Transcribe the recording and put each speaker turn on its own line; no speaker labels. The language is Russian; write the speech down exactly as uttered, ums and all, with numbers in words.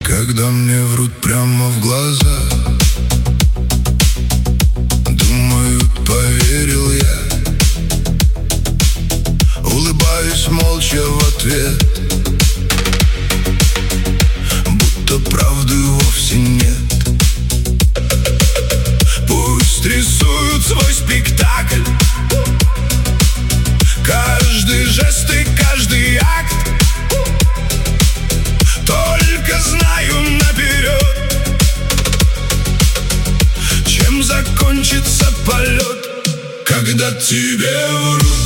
Когда мне врут прямо в глаза, думают, поверил я. Улыбаюсь молча в ответ, будто правды вовсе нет. Пусть рисуют свой спектакль, каждый жест и каждый акт. Только знаю наперед, чем закончится полет. Когда тебе врут